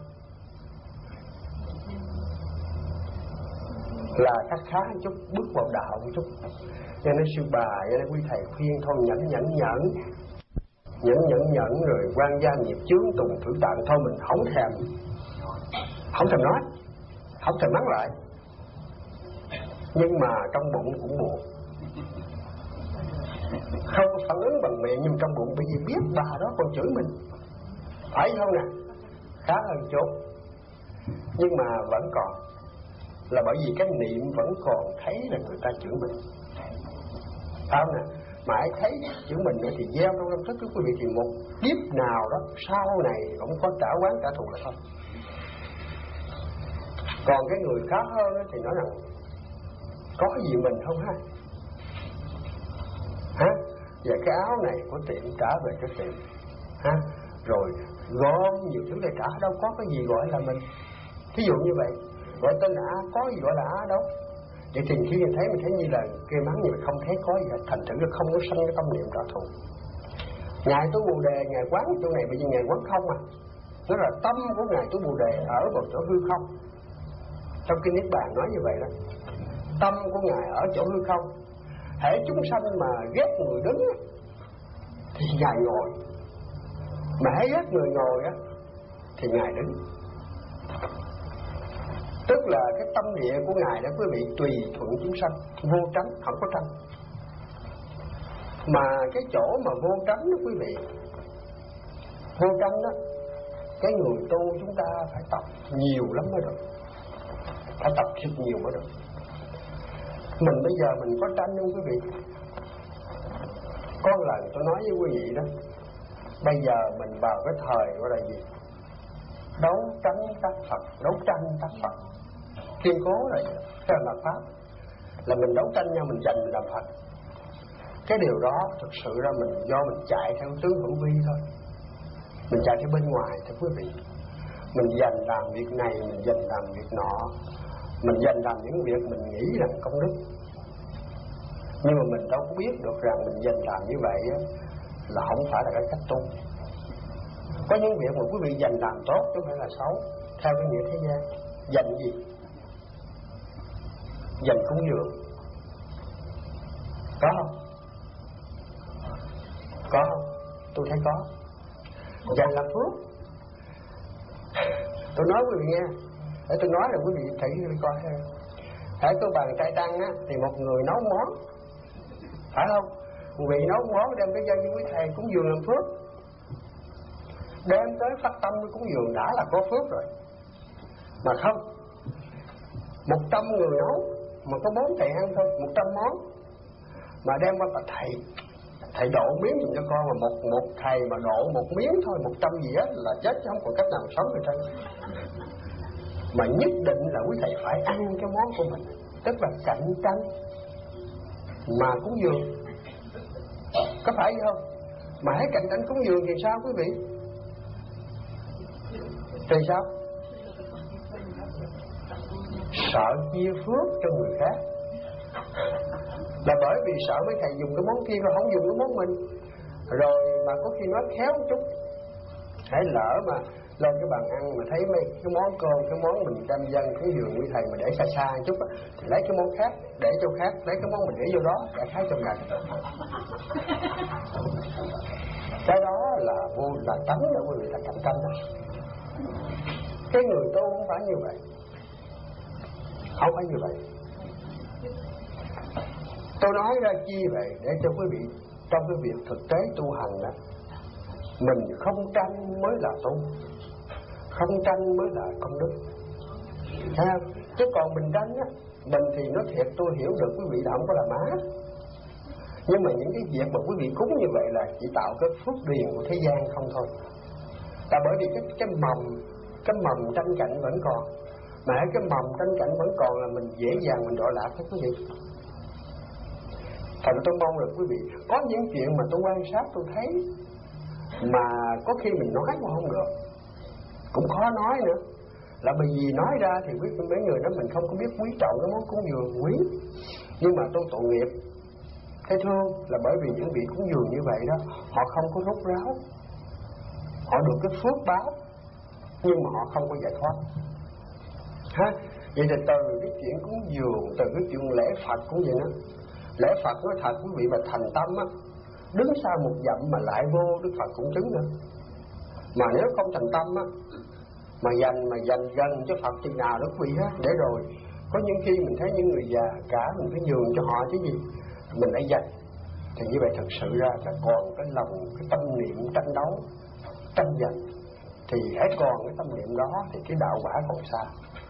Là khá khá một chút, bước vào đạo một chút. Cho nên sư bà, cho nên quý thầy khuyên thôi nhẫn nhẫn nhẫn nhẫn nhẫn nhẫn rồi quan gia nghiệp chướng tùng thử tạng, thôi mình không thèm không thèm nói, không thèm mắng lại. Nhưng mà trong bụng cũng buồn, không phản ứng bằng miệng nhưng trong bụng bởi vì biết bà đó còn chửi mình, phải không nè? Khá hơn chút, nhưng mà vẫn còn, là bởi vì cái niệm vẫn còn thấy là người ta chửi mình, phải không nè? Mãi thấy chữ mình nữa thì gieo trong tâm thức của quý vị, thì một kiếp nào đó sau này cũng có trả oán trả thù là thôi. Còn cái người khác hơn thì nói rằng có gì mình không ha? Hả? Và cái áo này của tiệm trả về cái tiệm, ha? Rồi gom nhiều thứ để trả, đâu có cái gì gọi là mình. Thí dụ như vậy, gọi tên là A, có gì gọi là A đâu. Vậy thì khi mình thấy mình thấy như là kêu mắng, nhưng mà không thấy có gì hết, thành thử là không có sanh cái tâm niệm trả thù. Ngài Tu Bồ Đề, ngài quán chỗ này bởi vì ngài quán không à. Nó là tâm của ngài Tu Bồ Đề ở vào chỗ hư không. Trong kinh Niết Bàn nói như vậy đó. Tâm của ngài ở chỗ hư không. Hễ chúng sanh mà ghét người đứng thì ngài ngồi, mà hễ ghét người ngồi á thì ngài đứng. Tức là cái tâm địa của ngài đó quý vị, tùy thuận chúng sanh, vô tránh, không có tranh. Mà cái chỗ mà vô tránh đó quý vị, vô tránh đó, cái người tu chúng ta phải tập nhiều lắm mới được, phải tập thật nhiều mới được. Mình bây giờ mình có tranh không quý vị? Có lần tôi nói với quý vị đó, bây giờ mình vào cái thời gọi là gì? Đấu tranh tác Phật, đấu tranh tác Phật. Kiên cố là cái là pháp, là mình đấu tranh nhau, mình giành mình làm Phật. Cái điều đó thực sự ra mình do mình chạy theo tướng hữu vi thôi, mình chạy theo bên ngoài thôi quý vị. Mình dành làm việc này, mình dành làm việc nọ, mình dành làm những việc mình nghĩ rằng công đức. Nhưng mà mình đâu có biết được rằng mình dành làm như vậy á, là không phải là cái cách tu. Có những việc mà quý vị dành làm tốt chứ không phải là xấu, theo cái nghĩa thế gian. Dành gì? Dành cúng dường. Có không? Có không? Tôi thấy có. Dành làm phước. Tôi nói quý vị nghe, để tôi nói là quý vị thấy coi. Hãy tôi bàn tay đăng á, thì một người nấu món, phải không? Một vị nấu món đem tới dân với quý thầy cúng dường làm phước, đem tới phát tâm với cúng dường đã là có phước rồi. Mà không, một trăm người nấu mà có bốn thầy ăn thôi, một trăm món, mà đem qua thầy thầy độ miếng dùm cho con, mà một một thầy mà độ một miếng thôi, một trăm gì hết là chết chứ không còn cách nào sống được trơn. Mà nhất định là quý thầy phải ăn cái món của mình, tức là cạnh tranh mà cúng dường, có phải không? Mà hãy cạnh tranh cúng dường thì sao quý vị? Thì sao? Sợ chia phước cho người khác, là bởi vì sợ mấy thầy dùng cái món kia mà không dùng cái món mình. Rồi mà có khi nói khéo một chút, hãy lỡ mà lên cái bàn ăn mà thấy mấy cái món cơm, cái món mình đem dân cái giường quý thầy mà để xa xa một chút á, thì lấy cái món khác để cho khác, lấy cái món mình để vô đó để thái cho ngạch. Cái đó là vô là tánh đó quý vị, là cạnh tranh đó. Cái người tu không phải như vậy, không phải như vậy. Tôi nói ra chi vậy để cho quý vị trong cái việc thực tế tu hành đó, mình không tranh mới là tu, không tranh mới là công đức, thấy không? Chứ còn mình tranh á, mình thì nói thiệt tôi hiểu được quý vị là không có là má. Nhưng mà những cái việc mà quý vị cúng như vậy là chỉ tạo cái phước điền của thế gian không thôi. Là bởi vì cái cái mầm cái mầm tranh cạnh vẫn còn, mà cái mầm tranh cạnh vẫn còn là mình dễ dàng mình đọa lạc hết quý vị. Thành tôi mong là quý vị có những chuyện mà tôi quan sát tôi thấy mà có khi mình nói mà không được, cũng khó nói nữa. Là bởi vì nói ra thì biết mấy người đó mình không có biết quý trọng cái món cúng dường quý. Nhưng mà tôi tội nghiệp thấy thương là bởi vì những vị cúng dường như vậy đó, họ không có rốt ráo, họ được cái phước báo nhưng mà họ không có giải thoát. Ha? Vậy thì từ cái chuyện cúng dường, từ cái chuyện lễ Phật cũng vậy đó. Lễ Phật nói thật quý vị mà thành tâm á, đứng sau một dặm mà lại vô Đức Phật cũng chứng nữa. Mà nếu không thành tâm á, mà dành mà dành gần cho Phật chừng nào đó quý vị á, để rồi có những khi mình thấy những người già cả mình phải nhường cho họ chứ gì, mình lại dành, thì như vậy thật sự ra là còn cái lòng, cái tâm niệm tranh đấu, tranh giành, thì hãy còn cái tâm niệm đó thì cái đạo quả còn xa.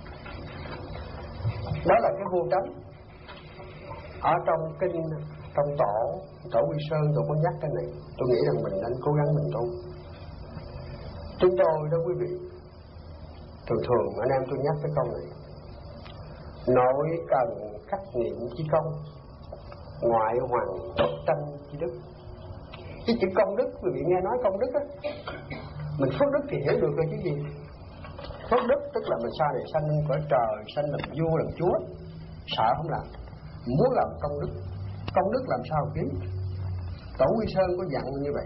Đó là cái vô tránh. Ở trong kinh, trong tổ, tổ Quy Sơn tôi có nhắc cái này, tôi nghĩ rằng mình nên cố gắng mình tu. Chúng tôi đó quý vị, thường thường anh em tôi nhắc cái câu này: nội cần khắc niệm chi công, ngoại hoàng bất tranh chi đức. Cái chữ công đức, quý vị nghe nói công đức á, mình phước đức thì hiểu được là cái gì? Phước đức tức là mình sau này sanh lên cõi trời, sanh làm vua làm chúa, sợ không làm, muốn làm công đức. Công đức làm sao kiếm? Tổ Quy Sơn có dặn như vậy.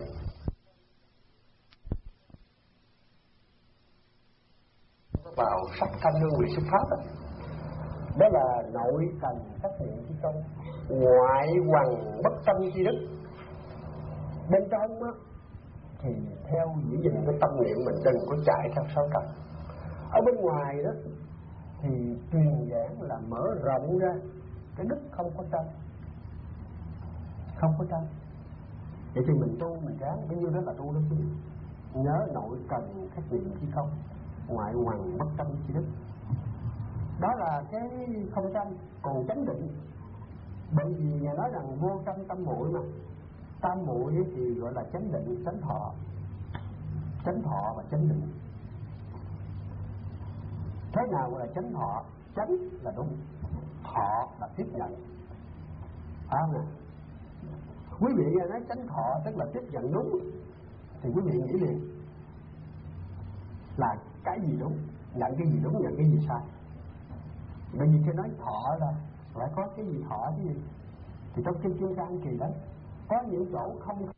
Vào sắc thanh hương vị xuất pháp đó, đó là nội cần khắc niệm chi công, ngoại hoằng bất tranh chi đức. Bên trong á thì theo giữ gìn cái tâm niệm mình đừng có chạy theo sáu trần. Ở bên ngoài đó thì truyền giảng là mở rộng ra cái đức không có tranh, không có tranh. Vậy thì mình tu mình ráng bao nhiêu đó là tu đó chứ. Nhớ nội cần khắc niệm chi công, ngoại hoằng bất tranh chi đức. Đó là cái không tranh. Còn chánh định, bởi vì Ngài nói rằng vô tranh tâm muội mà. Tam muội thì gọi là chánh định, chánh thọ. Chánh thọ và chánh định. Thế nào gọi là chánh thọ? Chánh là đúng, thọ là tiếp nhận. Phải không nào? Quý vị nghe nói chánh thọ tức là tiếp nhận đúng, thì quý vị nghĩ liền là cái gì đúng, nhận cái gì đúng, nhận cái gì sai. Bởi vì khi nói thọ là phải có cái gì thọ chứ gì. Thì trong kinh Kim Cang Kỳ đấy có những chỗ không